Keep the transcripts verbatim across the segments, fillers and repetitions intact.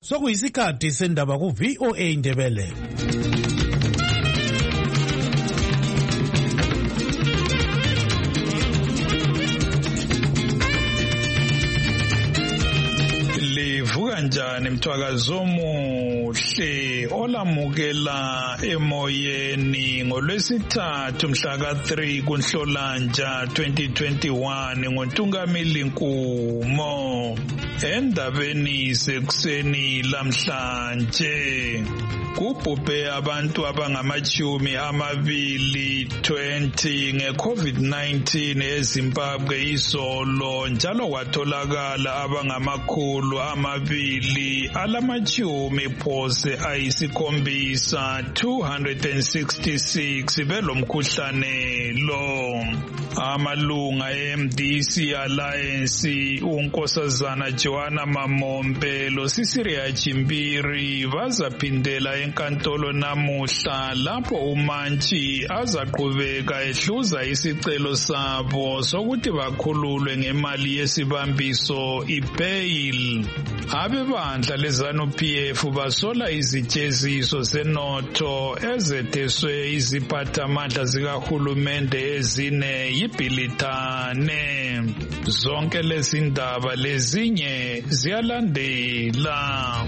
Sokuyisikhathi sendaba ku V O A Indebele. Livuka njani mthwakazo omuhle olamukela emoyeni ngolwesithathu mhla ka three kuNhlolanja twenty twenty-one ngoNtungamili Nkumo. Endabeni sekuseni lamhlanje kubhubhe abantu abangamachumi amabili twenty nge-COVID nineteen eZimbabwe izolo, njalo kwatholakala abangamakhulu amabili alamachumi phose ayisikhombisa two hundred sixty-six belomkhuhlane lo. Amalunga e-M D C Alliance unkosazana Joanna Mamombe lo Sisiria Chimbiri bazaphindela enkantolo namuhla lapho uMantshi azaqhubeka ehluza isicelo sabo sokuthi bakhululwe ngemali yesibambiso i-bail. Abebandla leZANU-P F basola izijeziso zenotho ezetheswe iziphathamandla zikahulumende ezine yibhilithane. Zonke lezi ndaba lezinye ziyalandela.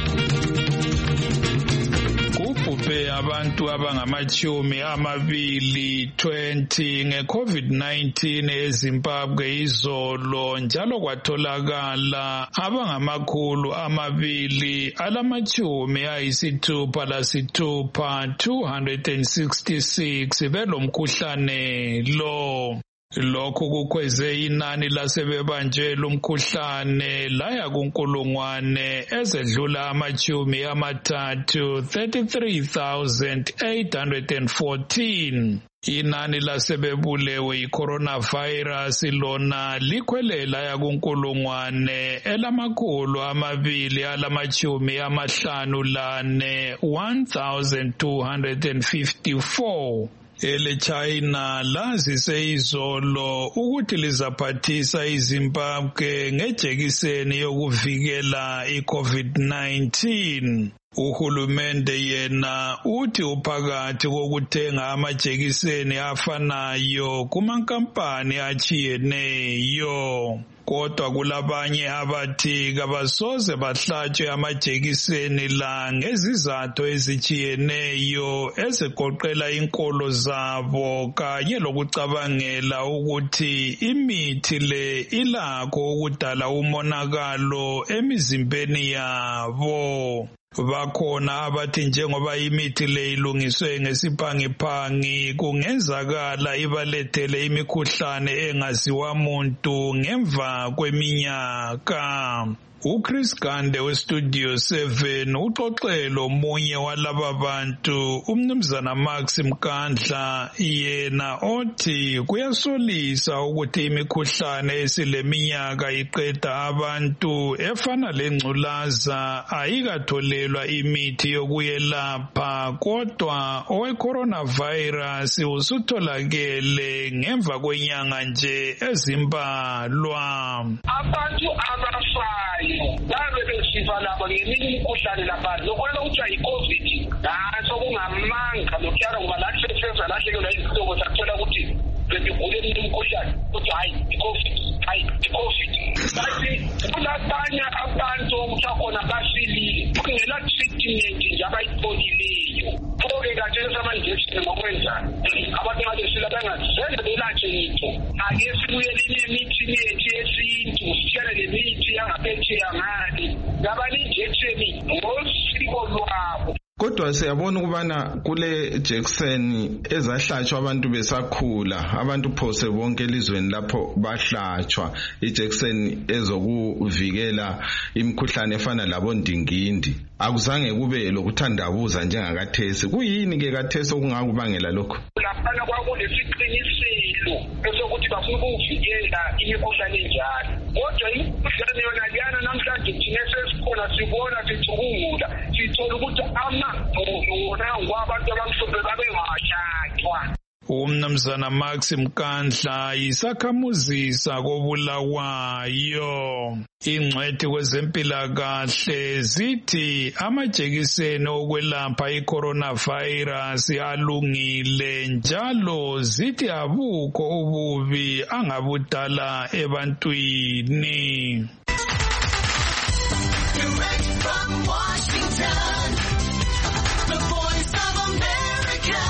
Kubhubhe abantu abangamachumi amabili twenty nge-COVID nineteen eZimbabwe izolo, njalo kwatholakala abangamakhulu amabili alamachumi ayisithupha lasithupha two hundred sixty-six belomkhuhlane lo. Lokhu kukhweze inani lasebebanjwe lumkhuhlane laya kunkulungwane ezedlula amachumi amathathu thirty-three thousand eight hundred fourteen. Inani lasebebulewe i-coronavirus lona likhwelela yakunkulungwane elamakhulu amabili alamachumi amahlanu lane one thousand two hundred fifty-four. Ele China lazise izolo ukuthi lizaphathisa iZimbabwe ngejekiseni yokuvikela i-COVID nineteen. Uhulumende yena uthi uphakathi kokuthenga amajekiseni afanayo kumankampani achiyeneyo. Kodwa kulabanye abathi kabasoze bahlatshwe amajekiseni la ngezizathu ezichiyeneyo ezigoqela inkolo zabo kanye lokucabangela ukuthi imithi le ilakho ukudala umonakalo emizimbeni yabo. Bakhona abathi njengoba imithi le ilungiswe ngesiphangiphangi kungenzakala ibalethele imikhuhlane engaziwa muntu ngemva kweminyaka. uChris Gande weStudio seven uxoxelo omunye walaba bantu, umnumzana Max Mkandla, yena othi kuyasolisa ukuthi imikhuhlane esileminyaka iqeda abantu efana lengculaza ayikatholelwa imithi yokuyelapha, kodwa owe-coronavirus usutholakele ngemva kwenyanga nje ezimbalwa. Abantu abafayo babe besifa labo ngeminye imikhuhlane lapha lokho kuthiwa yi-COVID ngaso kungamanga lokhuyana ngoba lathi seseza lahlekelwa izihlobo sakuthola ukuthi bebigule eminye imikhuhlane ukuthi hayi i-COVID hayi i-COVID. Kanti kulabanye abantu okusakhona basilile kungela treatment nje abayitholileyo. Pho-ke kathesi ama-injection ngokwenzani abantu ngalesila bangazizele belatshwe ngitho. Ake sibuyele emithini yethu yesintu sitshele le mithi yangaphetsheya ngani ngabali-injection ngosiko lwabo. Kodwa siyabona ukubana kule jekiseni ezahlatshwa abantu besakhula, abantu phose bonke elizweni lapho bahlatshwa ijekiseni ezokuvikela imikhuhlane efana labondingindi. Akuzange kube lokuthandabuza njengakathesi. Kuyini ke kathesi okungakubangela lokho? Laphana kwakulesiqiniselo esokuthi bafuna ukuvikela imikhuhlane enjalo. Kodwa imikhuhlane yona liyana namhlanje thina sesikhona sibona sicubungula sithola ukuthi amabhulu wona ngwabantu abamhlophe babengahlatshwa. Umnumzana Max Mkandla yisakhamuzisa kobulawayo. Ingcwethi kwezempilakahle zithi amajekiseni okwelapha i-coronavirus alungile njalo zithi abukho ububi angabudala ebantwini. Direct from Washington, the Voice of America,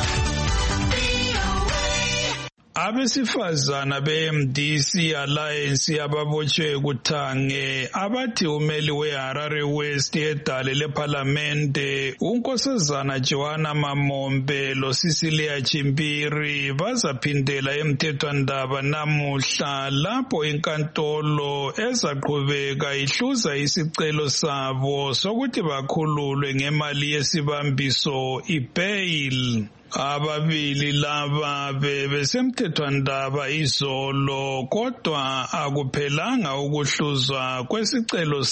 V O A. Abesifazana be-M D C Alliance ababotshwe kuthange abathi umeli we-Harare West edale lephalamende unkosazana Joanna Mamombe loSicilia Chimbiri bazaphindela emthethwandaba namuhla lapho inkantolo ezaqhubeka ihluza isicelo sabo sokuthi bakhululwe ngemali yesibambiso i-bail. Ababili laba bebesemthethwandaba izolo kodwa akuphelanga ukuhluzwa kwesicelo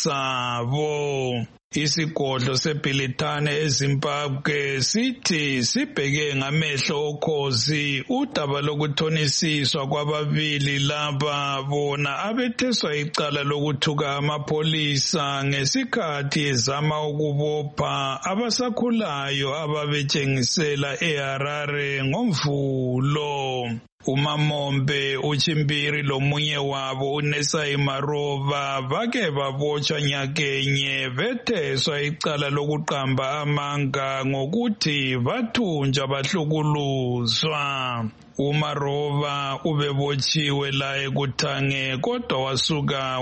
sabo. Isigodlo seBilitane eZimbabwe sithi sibheke ngamehlo okhozi udaba lokuthonisiswa kwababili laba bona abetheswa icala lokuthuka amapolisa ngesikhathi ezama ukubopha abasakhulayo ababetshengisela eHarare ngoMvulo. uMamombe, uChimbiri lomunye wabo uNesai Marova bake babotshwa nyakenye betheswa icala lokuqamba amanga ngokuthi bathunjwa bahlukuluzwa. uMarova ubebotshiwe la ekuthange kodwa wasuka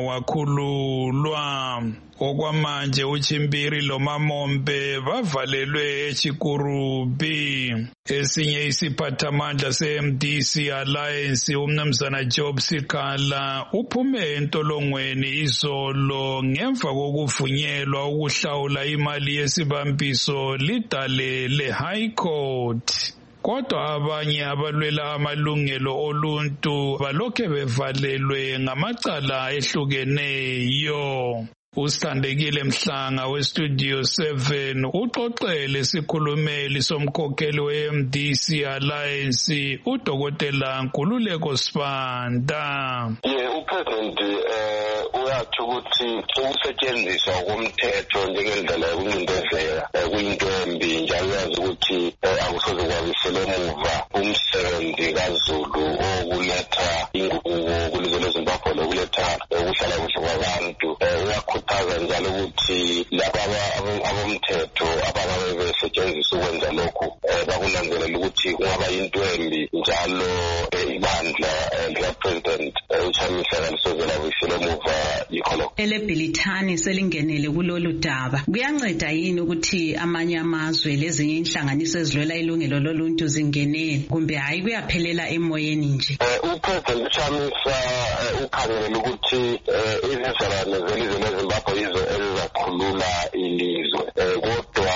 wakhululwa. Okwamanje uChimbiri loMamombe bavalelwe eChikurubi. Esinye isiphathamandla se-M D C Alliance umnumzana Job Sikhala uphume entolongweni izolo ngemva kokuvunyelwa ukuhlawula imali yesibambiso lidale le-High Court. Kodwa abanye abalwela amalungelo oluntu balokhe bevalelwe ngamacala ehlukeneyo. Usithandekile Mhlanga weStudio seven uxoxele isikhulumeli somkhokheli we-M D C Alliance uDokotela Nkululeko Sibanda. Yeah, uPresident eh uyathi ukuthi ukusetshenziswa komthetho njengendlela yokuncindezela kuyinto embi njalo yazi ukuthi akusoze kwabisele emuva umsebenzi kaZulu okuletha inguquko kulizwe leZimbabwe lokuletha ukuhlala kuhle kwabantu. Uyakhuthaza njalo ukuthi laba abomthetho abababe besetshenziswa ukwenza lokhu bakunanzelela ukuthi kungaba yinto embi njalo ibandla likaPresident uChamisa kalisozela bisele emuva yikho. Elebilitani selingenele kulolu daba. Kuyanceda yini ukuthi amanye amazwe lezinye inhlanganiso ezilwela ilungelo loluntu zingenele kumbe hayi kuyaphelela emoyeni nje? uPresident uChamisa ukhangelela ukuthi izizalwane zelizwe leZimbabwe yizo ezizakhulula ilizwe. Kodwa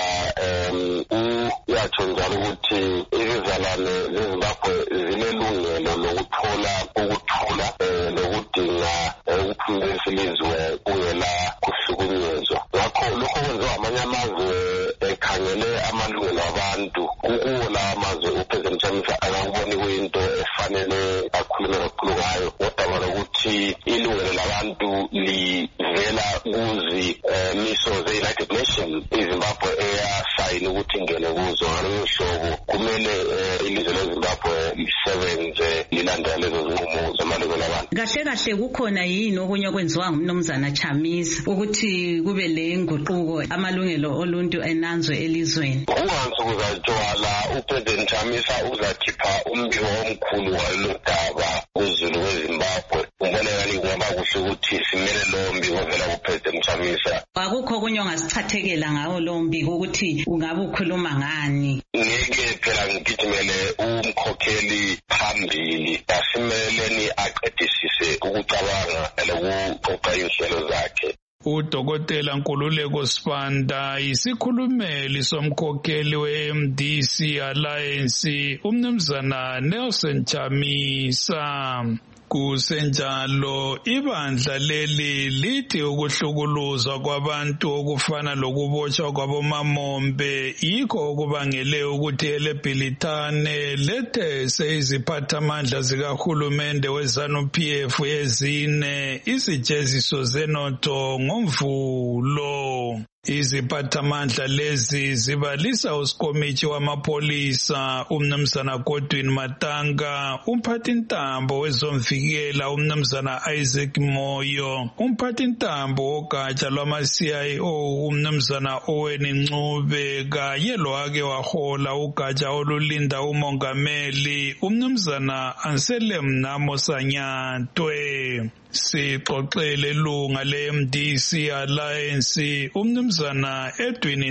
uyatsho njalo ukuthi izizalwane zeZimbabwe zinelungelo lokuthola ukuthula lokudinga ukuphumelelisa ilizwe kungela kuhlukunyezwa. Ngakho lokho kwenziwa amanye amazwe ekhangele amalungelo abantu. Kuwo la amazwe uPresident Chamisa akakuboni kuyinto efanele akhulume kakhulu ngayo kodwa lokuthi ilungelo labantu livela kuzi miso ze-United Nations. iZimbabwe eyasayina ukuthi ingene kuzo ngalo hlobo kumele ilizwe leZimbabwe lisebenze lilandela lezo zinqumo zamalungelo abantu. Kahle kahle kukhona yini okunye okwenziwa ngumnumzana Chamisa ukuthi kube le nguquko amalungelo oluntu enanzwe elizweni? Ungansuku zajwala uPresident Chamisa uzakhipha umbiko omkhulu walolu daba kuZulu weZimbabwe. Umboneka ni kungaba kuhle ukuthi simele lo mbiko vela kuPresident Chamisa. Akukho okunye ongasichathekela ngawo lo mbiko ukuthi ungabe ukhuluma ngani? Ngeke phela ngigijimele umkhokheli phambili asimeleni aqedisise ukucabanga lokuqoqa inhlelo zakhe. uDokotela Nkululeko Sibanda isikhulumeli somkhokheli we-M D C Alliance umnumzana Nelson Chamisa. Kusenjalo ibandla leli lithi ukuhlukuluzwa kwabantu okufana lokubotshwa kwabomamombe yikho okubangele ukuthi elebhilithane lethese iziphathamandla zikahulumende we-ZANU-P F ezine izijeziso zenotho ngomvulo. Iziphathamandla lezi zibalisa uSikomitshi wamapolisa umnumzana Godwin Matanga, umphathintambo wezomvikela umnumzana Isaac Moyo, umphathintambo wogatsha lwama-C I O umnumzana Owen Ncube kanye lowake wahola ugatsha olulinda umongameli umnumzana Anselm Namo Sanyatwe. Sixoxele ilunga le-M D C Alliance umnumzana Edwin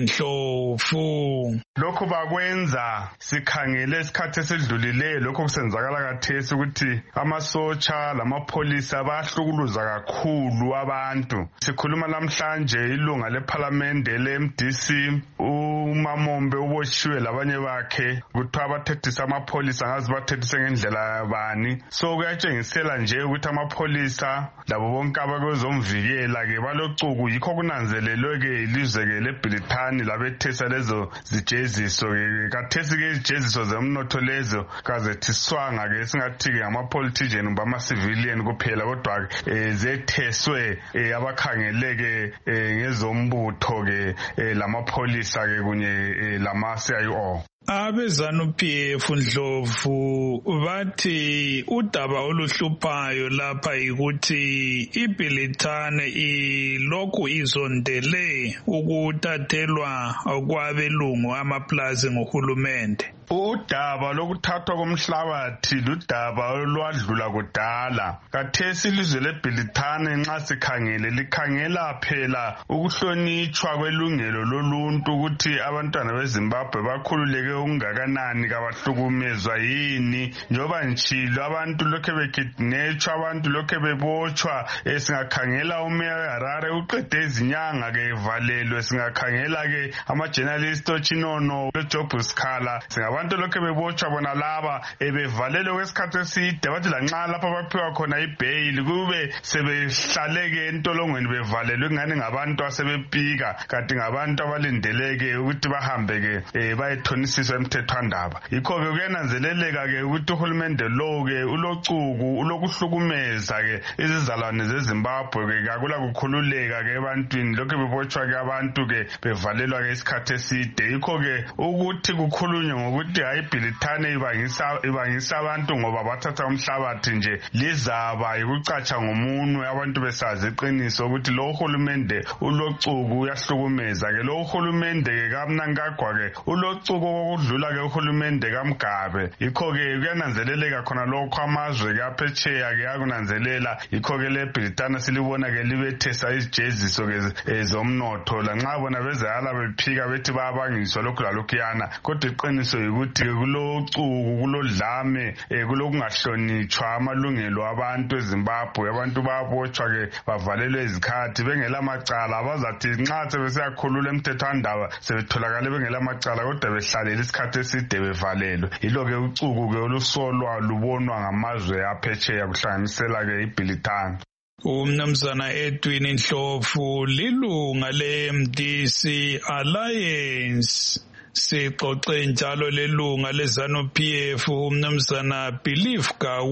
Ndlovu. Lokho bakwenza sikhangele isikhathi esidlulileyo lokho kusenzakala kathesi ukuthi amasotsha lamapholisa bayahlukuluza kakhulu abantu. Sikhuluma namhlanje ilunga leParliamente le-M D C uMamombe ubotshiwe labanye bakhe kuthiwa bathethisa amapholisa ngazi bathethise ngendlela bani. So kuyatshengisela nje ukuthi amapholisa labo bonke abakwezomvikela ke balocuku yikho kunanzelelwe ke ilizwe ke leBrithani labethesa lezo zijeziso ke kathesi ke ijeziso zemnotho lezo kazethiswanga ke singathi ke ngamapolitician bama civilian kuphela kodwa zetheswe abakhangeleke ngezombutho ke lamapholisa ke kunye lama C I O. Abe-ZANU-P F Ndlovu bathi udaba oluhluphayo lapha yikuthi ibhilithane ilokhu izondele ukuthathelwa kwabelungu amaplazi ngohulumende. Udaba lokuthathwa komhlabathi ludaba olwadlula kudala. Kathesi ilizwe leBrithani nxa sikhangele likhangela phela ukuhlonitshwa kwelungelo loluntu ukuthi abantwana beZimbabwe bakhululeke ungakanani kabahlukumezwa yini njoba nchilo abantu lokho bekidnetshwa abantu lokho bebotshwa. Singakhangela umeya weHarare uqede izinyanga ke evalelwe. Singakhangela ke ama-journalist oChinono loJob Sikhala abantu lokho bebotshwa bona laba ebevalelwe kwesikhathi eside bathi lanxa lapha baphiwa khona ibail kube sebehlaleke entolongweni bevalelwe ngani ngabantu asebepika kanti ngabantu abalindeleke ukuthi bahambe ke bayethonisiswa emthethwandaba. Yikho ke kuyananzeleleka ke ukuthi uhulumende lo ke ulocuku ulokuhlukumeza ke izizalwane zeZimbabwe ke akula kukhululeka ke ebantwini lokho bebotshwa ke abantu ke bevalelwa ke isikhathi eside. Yikho ke ukuthi kukhulunywe ngokuthi hayi ibhilithane ibangisa ibangisa abantu ngoba bathatha umhlabathi nje lizaba yikucatsha ngomunwe abantu besazi iqiniso ukuthi lo uhulumende ulocuku uyahlukumeza ke lo uhulumende ke kaMnangagwa ke ulocuku okudlula ke uhulumende kaMgabe. Yikho ke kuyananzeleleka khona lokho amazwe ke aphetsheya ke akunanzelela. Yikho ke leBrithani silibona ke libethesa ijeziso ke zomnotho lanxa bona bezayala bephika bethi bayabangiswa lokho lalokuyana kodwa iqiniso ukuthi kulocuku kulodlame kulokungahlonitshwa amalungelo abantu eZimbabwe. Abantu bayabotshwa ke bavalelwe izikhathi bengela macala abazathi nxa sebesiyakhulula emthethwandaba sebetholakale bengela macala kodwa behlalela isikhathi eside bevalelwe. Yilo ke ucuku ke olusolwa lubonwa ngamazwe aphetsheya kuhlanganisela ke iBrithani. Umnumzana Edwin Ndlovu lilunga le-M D C Alliance. Sixoxe njalo lelunga leZANU-P F umnumzana Believe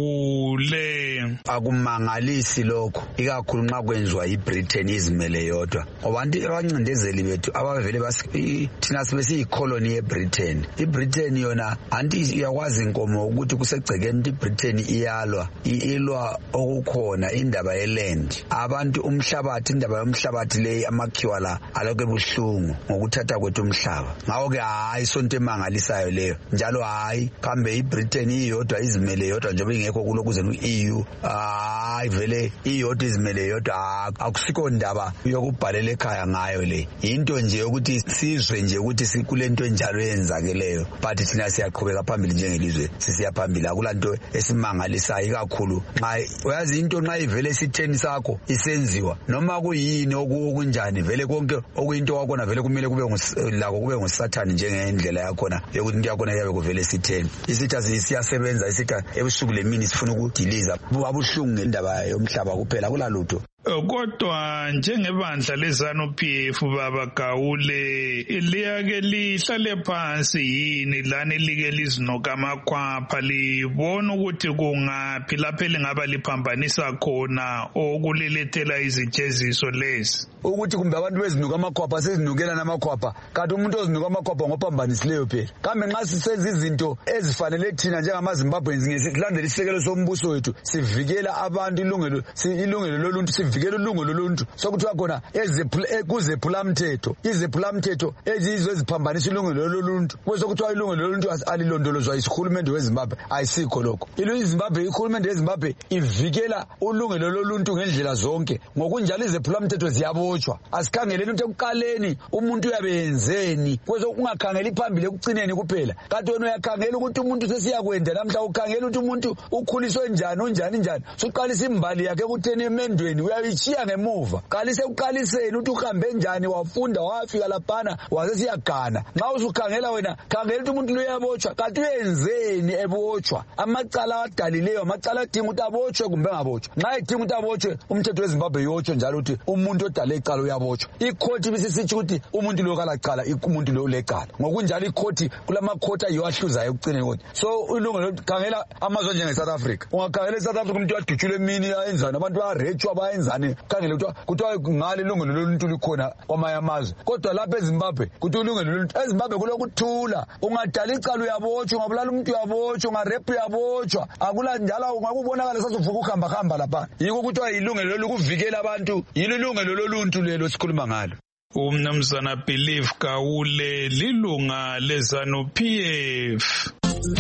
Gawule. Akumangalisi lokho ikakhulu nxa kwenziwa iBritain izimele yodwa ngoba abancindezeli bethu abavele basi thina sibe siyikoloni yeBritain. iBritain yona anti iyakwazi inkomo ukuthi kusegcekeni iBritain iyalwa ilwa okukhona indaba yeland abantu umhlabathi indaba yomhlabathi le amakhiwa la alokho ebuhlungu ngokuthatha kwethu umhlaba. Ngawo ke hayi sonto emangalisayo leyo njalo hayi kambe iBritain iyodwa izimele yodwa njengoba ingekho kulokuze u-E U hayi vele iyodwa izimele yodwa akusikho ndaba yokubhalela ekhaya ngayo le into nje ukuthi sizwe nje ukuthi sikulento enjalo yenzakeleyo but thina siyaqhubeka phambili njengelizwe sisiya phambili akulanto esimangalisayo ikakhulu nxa uyazi into nxa ivele sitheni sakho isenziwa noma kuyini okunjani vele konke okuyinto wakona vele kumele kube ngulako kube ngusathani njengendlela yakhona yokuthi into yakhona yabe kuvele sitheni. Isitha siyasebenza, isitha ebusuku lemini sifuna ukudiliza abuhlungu ngendaba yomhlaba kuphela kulalutho. Kodwa njengebandla leZANU P F baba Gawule liyake lihlale phansi yini lani like lizinoka amakhwapha libona ukuthi kungaphi lapho lingaba liphambanisa khona okulilethela izijeziso lezi ukuthi kumbe abantu bezinuka amakhwapha sezinukela namakhwapha kanti umuntu ozinuka amakhwapha ngophambanisileyo phela kambe nxa sisenza izinto ezifanele thina njengamaZimbabweans ngesilandela isekelo sombuso wethu sivikela abantu ilungelo ilungelo loluntu sivikela ulungelo loluntu sokuthiwa khona kuzephulamthetho izephulamthetho ezizo eziphambanisa ilungelo loluntu kwesokuthiwa ilungelo loluntu alilondolozwa yisikhulumende weZimbabwe ayisikho lokho iZimbabwe ikhulumende yeZimbabwe ivikela ulungelo loluntu ngendlela zonke ngokunjalo izephulamthetho ziyabo asikhangeleni ukuthi ekuqaleni umuntu uyabenzeni kwezokungakhangeli phambili ekucineni kuphela kanti wena uyakhangela ukuthi umuntu sesiyakwenda namhla ukhangela ukuthi umuntu ukhuliswe njani unjani njani soqalisa imbali yakhe ekutheni emendweni uyayichiya ngemuva qalise uqaliseni ukuthi uhambe njani wafunda wafika laphana wasesiyagana nxa usukhangela wena khangela ukuthi umuntu lo uyabotshwa kanti uyenzeni ebotshwa amacala adalileyo amacala adinga ukuthi abotshwe kumbe ngabotshwa nxa edinga ukuthi abotshwe umthetho weZimbabwe yotsho njalo ukuthi umuntu odale icala uyabotshwa ikhoti bisisithi ukuthi umuntu lo kalaqala umuntu lo leqala ngokunjalo ikhoti kulamakhoti ayiwahluzayo ekucineni kodwa so ilungelo khangela amazwe njenge South Africa ungakhangela eSouth Africa umuntu uyadutshula emini ayenzana abantu bayarechwa bayenzane khangela ukuthi kuthiwa ngale ilungelo loluntu likhona kwamanye amazwe kodwa lapha eZimbabwe kuthi ilungelo loluntu eZimbabwe kulokuthula ungadala icala uyabotshwa ungabulala umuntu uyabotshwa ungarep uyabotshwa akula njalo ungakubonakala sazovuka ukuhamba hamba lapha yiko ukuthi ayilungelo lokuvikela abantu yilo ilungelo loluntu lelo sikhuluma ngalo. Umnumzana Believe Gawule lilunga leZANU P F.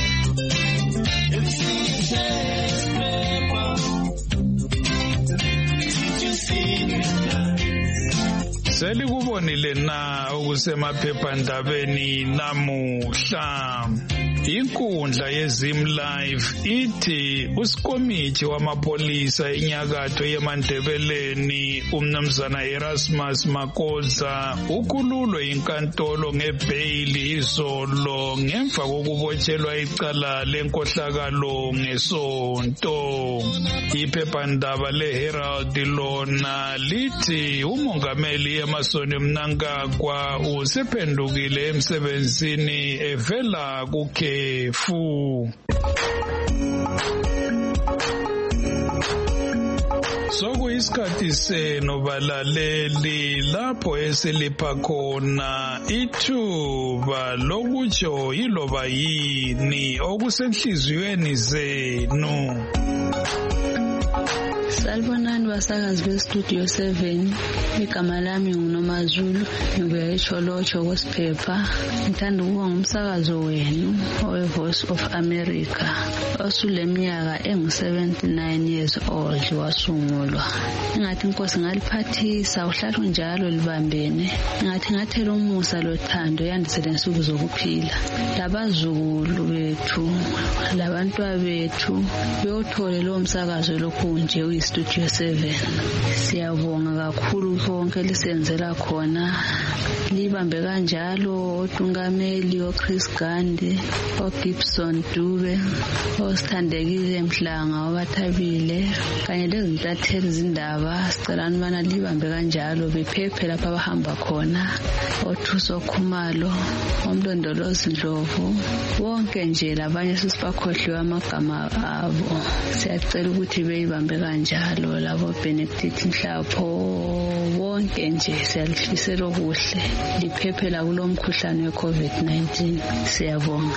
Selikubonile na okusemaphephandabeni namuhla. Inkundla yeZim Live ithi uSikomithi wamapolisa enyakatho yeMandebeleni umnumzana Erasmus Makoza ukhululwe inkantolo ngebhayili izolo ngemva kokubotshelwa icala lenkohlakalo ngesonto. Iphephandaba leHerald lona lithi umongameli Emmerson Mnangagwa usephendukile emsebenzini evela kukhe fu. Sokuyisikhathi seno balaleli lapho esilipha khona ithuba lokutsho yiloba yini okusenhliziyweni zenu. Salibonani basakazi bestudio seven igama lami nguNomazulu ngibuya eCholocho kwesiphepha ngithanda ukuba ngumsakazo wenu owe Voice of America osuleminyaka engu seventy-nine years old wasungulwa ngathi inkosi ngaliphathisa uhlalo njalo libambene ngathi ngathela umusa lothando yandisele insuku zokuphila labazukulu bethu labantwa bethu beyothole lo msakazo lokhu nje Studio seven siyabonga kakhulu konke lisenzela khona libambe kanjalo oTungameli oChris Gandhi oGibson Dube osithandekile Mhlanga obathabile kanye lezintatheli izindaba sicelana bana libambe kanjalo bephephe lapha abahamba khona oThuso Khumalo omlondolozi Ndlovu wonke nje labanye sisibakhohliwe amagama abo siyacela ukuthi beyibambe kanjalo njalo labo Benedict Mhlapho wonke nje siyalifisela okuhle liphephela kulomkhuhlane weCovid nineteen siyabonga.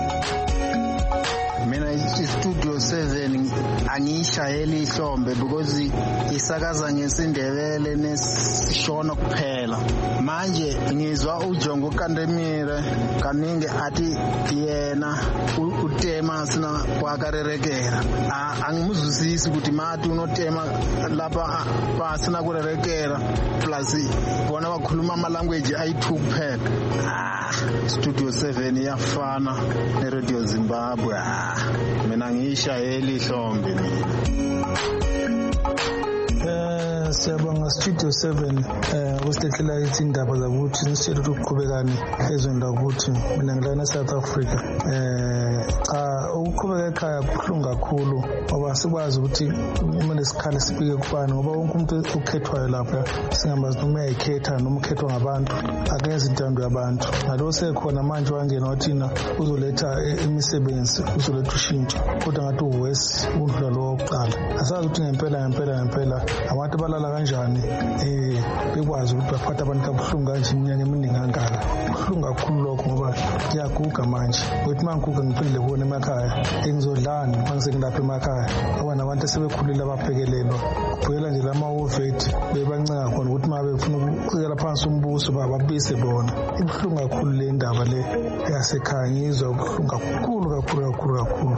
Mina iStudio seven angishayeli ihlombe because isakaza ngesindebele nesishona kuphela manje ngizwa uJongo Kandemire kaningi athi yena utema sina kwakarerekera angimuzwisisi ukuthi mati unotema lapha basina kurerekera plus bona bakhuluma ama language ayi-two kuphela. Studio seven yafana neRadio Zimbabwe mina ngishayeli ihlombe mina. Siyabonga siyabonga Studio seven eh kusithekela izindaba zakuthi nisitshela ukuthi ukuqhubekani ezweni lakuthi mina ngilana South Africa. Eh cha ukuqhubeka ekhaya kuhlungu kakhulu ngoba sikwazi ukuthi uma lesikhala sibike kubani ngoba wonke umuntu ukhethwayo lapha singamazi noma uyayikhetha noma ukhethwa ngabantu akenza intando yabantu. Nalo sekhona manje wangena wathina uzoletha imisebenzi uzoletha ushintsho kodwa ngathi uwesi udlula lo wokuqala. Asazi ukuthi ngempela ngempela ngempela abantu balala kanjani eh bekwazi ukuthi baphatha abantu kabuhlungu kanje iminyaka eminingi kangaka. Kuhlungu kakhulu lokho ngoba ngiyaguga manje. Ukuthi mangiguga ngiphinde kubona emakhaya engizodlani manje ngilapha emakhaya ngoba nabantu sebekhulile abaphekelelwa kuphela nje lama ovet bebancanga khona ukuthi mabe befuna ukucikela phansi umbuso bababise bona. Ibuhlungu kakhulu le ndaba le yasekhaya ngizwa ubuhlungu kakhulu kakhulu kakhulu kakhulu.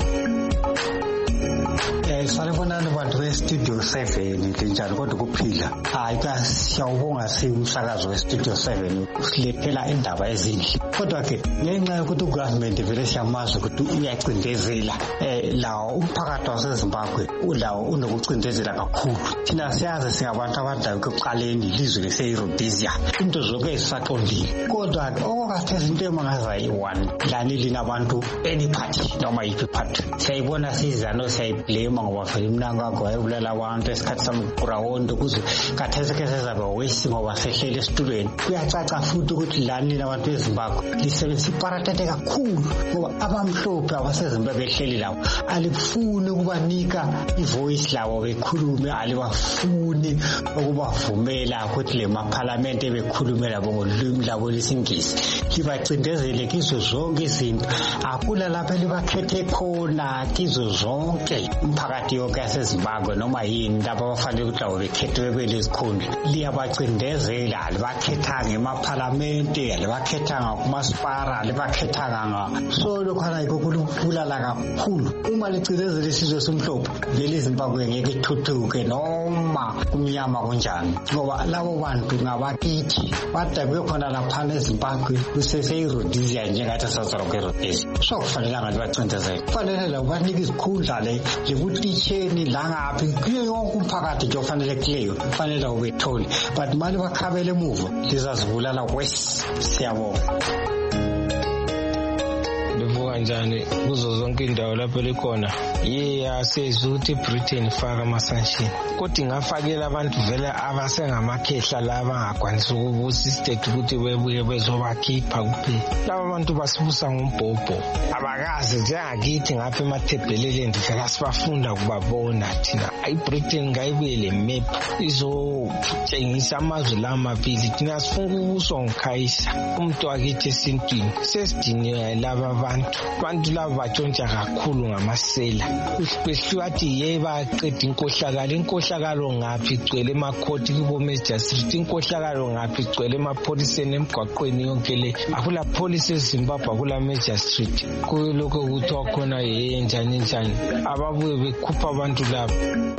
Eh sanibonani bantu be Studio seven njalo kodwa kuphila. Hayi ka siyawubonga siumsakazo we Studio seven usilethela indaba ezinhle. Kodwa ke ngenxa yokuthi ugovernment vele siyamazi ukuthi uyacindezela eh lawo umphakathi waseZimbabwe ulawo unokucindezela kakhulu. Thina siyazi singabantu abadala ekuqaleni ilizwe leseRhodesia into zonke ezisaqondile. Kodwa okukhathesi into emangaza yi-one lani linabantu any party noma yiphi party siyayibona sizano siyayiblame ngoba vele imnanga kwayebulala abantu esikhathi samqurawondo kuze kathese ke sezabe wesi ngoba sehlele esitulweni. Kuyacaca futhi ukuthi lani nabantu beZimbabwe lisebenza iparatete kakhulu ngoba abamhlophe abaseZimbabwe behleli lawo alifuni ukubanika ivoice lawo bekhulume alibafuni ukubavumela ukuthi le maparlamente bekhulume labo ngolimi labo lesingisi. Libacindezele kizo zonke izinto akula lapha libakhethe khona kizo zonke umphakathi yonke yaseZimbabwe noma yini lapha abafanele ukuthi lawo bekhethe belezikhundla. Liyabacindezela libakhethanga emaparlamente alibakhethanga kumasipara alibakhethanga nga so lokhana ikukubulala kakhulu. Uma licindezela isizwe somhlophe leli Zimbabwe ngeke ithuthuke noma kumnyama kunjani ngoba labo bantu ngabakithi badabe khona lapha eZimbabwe kuseseRhodesia njengathi sasaroko eRhodesia. So kufanele ngabacindezela kufanele labo banike izikhundla le lekutisheni la ngaphi kuyo yonke umphakathi nje ofanele kuleyo kufanele ubethole but mali bakhabele emuva lizazibulala wesi. Siyabonga. Kanjani kuzo zonke indawo lapho likhona yeah sezwe ukuthi Britain faka ama-sanction kodwa ingafakela abantu vele abasengamakhehla laba angakwanisa ukubusa istate ukuthi bebuye bezobakhipha kuphela. Laba abantu basibusa ngombhobho abakazi njengakithi ngapha emathebheleleni vele sibafunda kubabona thina. iBritain ngayibuye le map izotshengisa amazwe la mabili thina sifuna ukubuswa nguKhayisa umuntu wakithi esintwini sesidiniwe laba abantu. Abantu laba batshontsha kakhulu ngamasela beshiwathi ye baqeda inkohlakalo. Inkohlakalo ngaphi igcwele emakhoti kubo Major Street. Inkohlakalo ngaphi igcwele emapholiseni emgwaqweni yonke le. Akula police eZimbabwe akula Major Street. Kuyilokho ukuthi khona ye njani njani ababuye bekhupha abantu laba.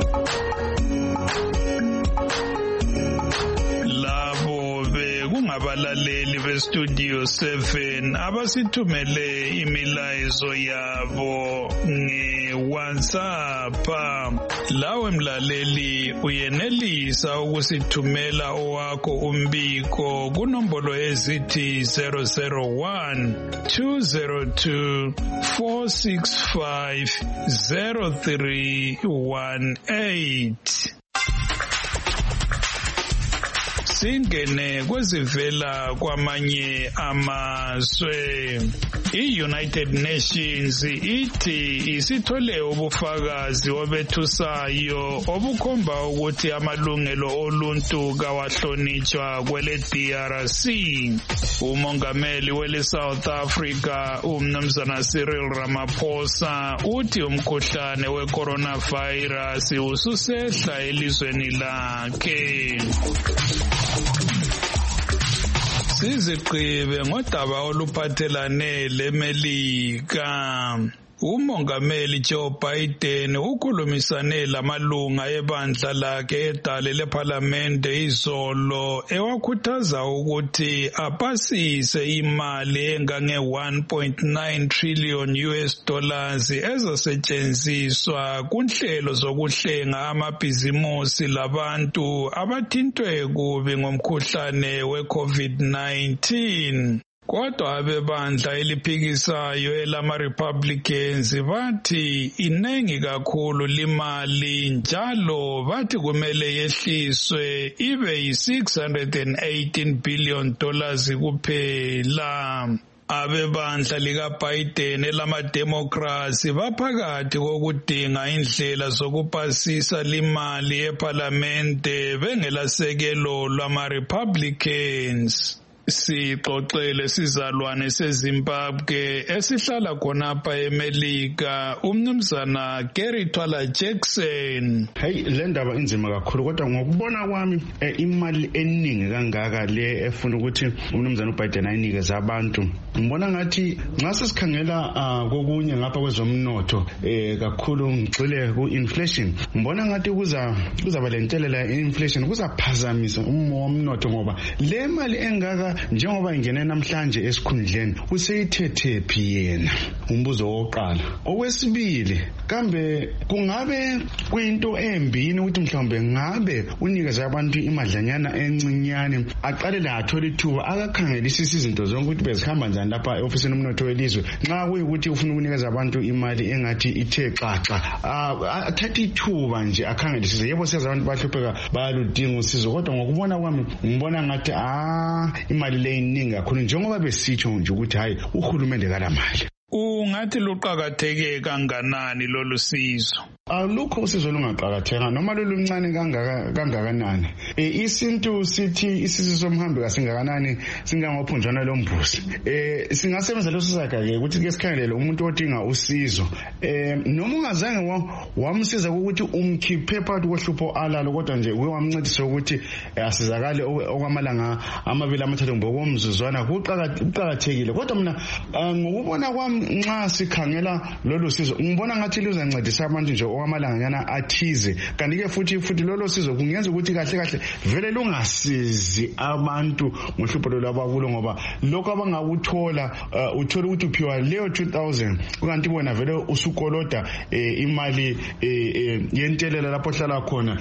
Abalaleli be Studio seven abasithumele imilayezo yabo nge-WhatsApp. Lawe mlaleli uyenelisa ukusithumela owakho umbiko kunombolo ezithi zero zero one two zero two four six five zero three one eight. Singene kwezivela kwamanye amazwe. I-United Nations ithi isithole ubufakazi obethusayo obukhomba ukuthi amalungelo oluntu kawahlonitshwa kwele D R C. Umongameli wele South Africa uMnumzana Cyril Ramaphosa uthi umkhuhlane we-coronavirus ususehla elizweni lakhe. Siziqibe ngodaba oluphathelane leMelika. umongameli Joe Biden ukhulumisane lamalunga ebandla lakhe edale lephalamende izolo ewakhuthaza ukuthi apasise imali engange one point nine trillion U S dollars ezasetshenziswa kunhlelo zokuhlenga amabhizimusi labantu abathintwe kubi ngomkhuhlane we-COVID nineteen. Kodwa abebandla eliphikisayo elama-Republicans bathi inengi kakhulu limali njalo bathi kumele yehliswe ibe yi-six hundred eighteen billion dollars kuphela. Abebandla lika-Biden elama-Democrats baphakathi kokudinga indlela zokupasisa limali ephalamende bengelasekelo lwama-Republicans. Sixoxele sizalwane seZimbabwe esihlala khonapha eMelika umnumzana Gary Twala Jackson. Hey, le ndaba inzima kakhulu kodwa ngokubona kwami imali eningi kangaka le efuna ukuthi umnumzana uBiden ayinikeze abantu. Ngibona ngathi nxa sesikhangela kokunye ngapha kwezomnotho eh kakhulu ngixile ku-inflation. Ngibona ngathi kuza kuzaba lentelela inflation kuzaphazamisa umo womnotho ngoba le mali engaka njengoba ingene namhlanje esikhundleni useyithethe phi yena. Umbuzo wokuqala. Okwesibili, kambe kungabe kuyinto embini ukuthi mhlawumbe ngabe unikeza abantu imadlanyana encinyane aqalele athola ithuba akakhangelisisa izinto zonke ukuthi bezihamba njani lapha eofisini omnotho welizwe nxa kuyikuthi ufuna ukunikeza abantu imali engathi ithe xaxa athathe ithuba nje akhangelisise. Yebo siyazi abantu bahlupheka bayaludinga usizo kodwa ngokubona kwami ngibona ngathi ah imali le iningi kakhulu njengoba besitsho nje ukuthi hayi uhulumende kalamali. Ungathi luqhakatheke kanganani lolu sizo? Alukho usizo lungaqhakatheka noma loluncane kangaka kangakanani. Eh isintu sithi isizo somhambi kasingakanani singangophunjwana lombusi. Eh singasebenza leso sakhe ke ukuthi ke sikhangelele umuntu odinga usizo. Eh noma ungazange wamsiza ukuthi umkhiphe phakathi kohlupho alalo kodwa nje uke wamncedisa ukuthi asizakale okwamalanga amabili amathathu ngokomzuzwana kuqhakathekile. Kodwa mina ngokubona kwami nxa sikhangela lolu sizo ngibona ngathi luzancedisa abantu nje okwamalanganyana athize. Kanti ke futhi futhi lolu sizo kungenza ukuthi kahle kahle vele lungasizi abantu ngohlupho lwabakulo ngoba lokho abangakuthola uthola ukuthi uphiwa leyo two thousand kanti bona vele usukoloda imali yentelela lapho hlala khona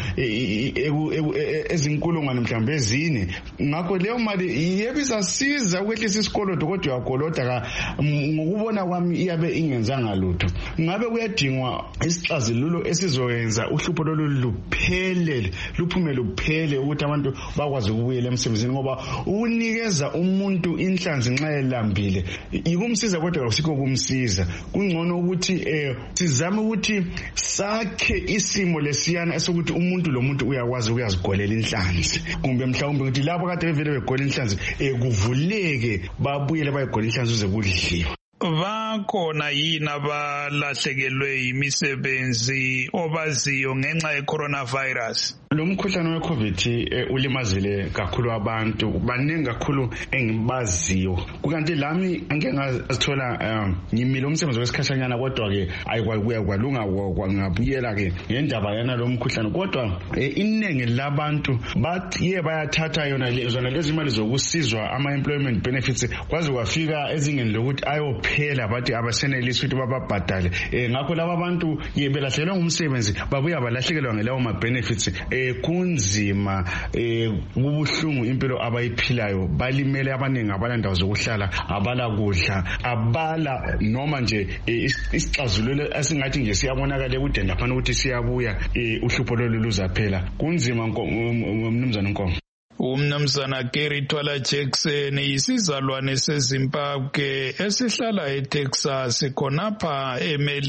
ezinkulungwane mhlawumbe ezine. Ngakho leyo mali yebisa siza ukwehlisa isikolodo kodwa uyakoloda ngokubona kwami iyabe ingenzanga lutho. Ngabe kuyadingwa isixazululo esizoyenza uhlupho lolu luphele luphume luphele ukuthi abantu bakwazi ukubuyela emsebenzini ngoba unikeza umuntu inhlanzi nxa elambile ikumsiza kodwa akusikho kumsiza. Kungcono ukuthi eh sizame ukuthi sakhe isimo lesiyana esokuthi umuntu lo muntu uyakwazi ukuyazigolela inhlanzi kumbe mhlawumbe ukuthi lapho kade bevele begola inhlanzi ekuvuleke babuyele bayigola inhlanzi uze kudliwe. Bakhona yini abalahlekelwe imisebenzi obaziyo ngenxa ye-coronavirus? Lo mkhuhlane we-COVID ulimazile kakhulu abantu baningi kakhulu engibaziyo. Kukanti lami angeke ngazithola ngimile umsebenzi wesikhashanyana kodwa ke ayikwakuya kwalunga ngabuyela ke ngendaba yana lo mkhuhlane kodwa iningi labantu bathi bayathatha yona zona lezi imali zokusizwa ama-employment benefits kwaze kwafika ezingeni lokuthi ayophela bathi abasenelisi ukuthi bababhadale. Ngakho laba abantu belahlekelwa ngumsebenzi babuya balahlekelwa ngelawo ma-benefits. Kunzima kubuhlungu impilo abayiphilayo balimele abaningi abalandawo zokuhlala abala kudla abala noma nje isixazululo esingathi nje siyabonakala ekudeni lapha ukuthi siyabuya uhlupho lolu luzaphela. Kunzima mnumzana Nkomo. Umnumzana Gary Twala Jackson isizalwane seZimbabwe esihlala eTexas khonapha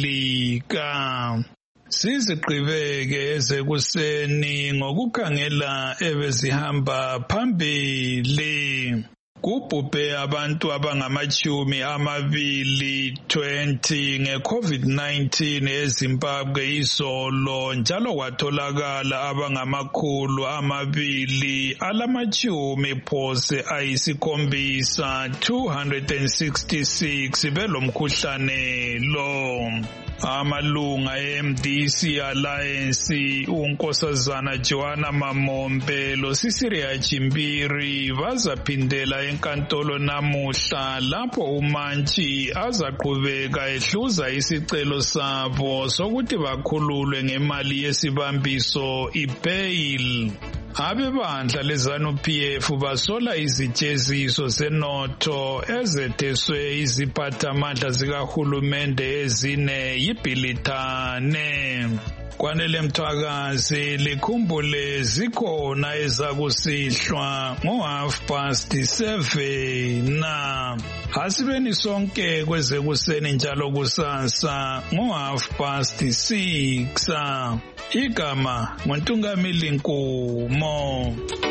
eMelika. Siziqhibeke ezekuseni ngokukhangela ebezihamba phambili. Kubhubhe abantu abangamachumi amabili twenty nge-COVID nineteen eZimbabwe izolo njalo kwatholakala abangamakhulu amabili alamachumi phose ayisikhombisa two hundred sixty-six belomkhuhlane lo. Amalunga e-M D C Alliance unkosazana Joanna Mamombe lo Sisiria Chimbiri bazaphindela enkantolo namuhla lapho uMantshi azaqhubeka ehluza isicelo sabo sokuthi bakhululwe ngemali yesibambiso i-bail. Abebandla leZANU-P F basola izijeziso zenotho ezetheswe iziphathamandla zikahulumende ezine yibhilithane. Kwanele Mthwakazi likhumbule zikhona ezakusihlwa ngo half past seven na asibeni sonke kwezekuseni njalo kusasa ngo half past six. Igama nguNtungamili Nkumo.